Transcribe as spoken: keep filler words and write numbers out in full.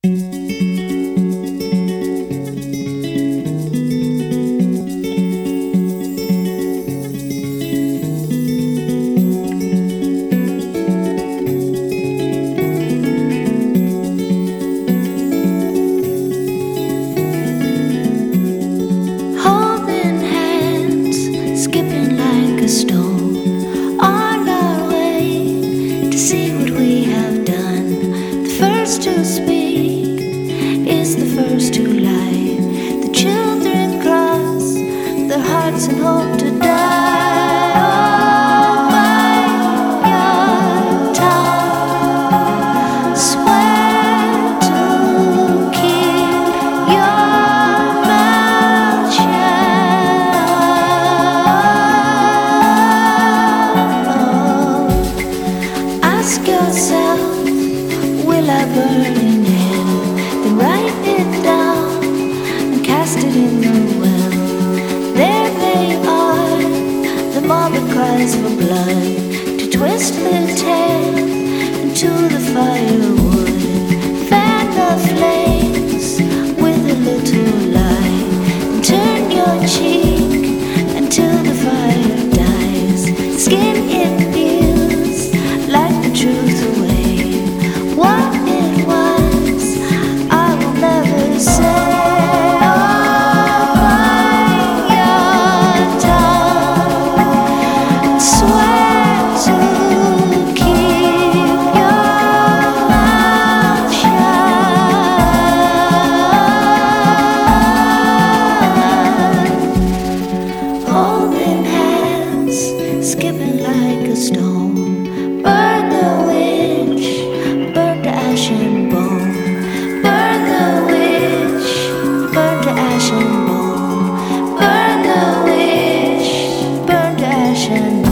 Holding hands, skipping like a stone, on our way to see what we have done. The first to speak is the first to lie. The children cross their hearts and hope to die. Oh, bite your tongue, swear to keep your mouth shut. Ask yourself, will I burn in hell? Then write it down and cast it in the well. There they are, the mob that cries for blood, to twist the tail into the firewood. Fan the flames with a little light, and turn your cheek until the fire dies. Skin it peels like the truth away. What it was, I will never say. Oh, bite your tongue, swear to keep your mouth shut. Holding hands, skipping like a stone. Burn the witch, burn to ash and bone. Burn the witch, burn to ash and bone. Burn the witch, burn to ash and bone.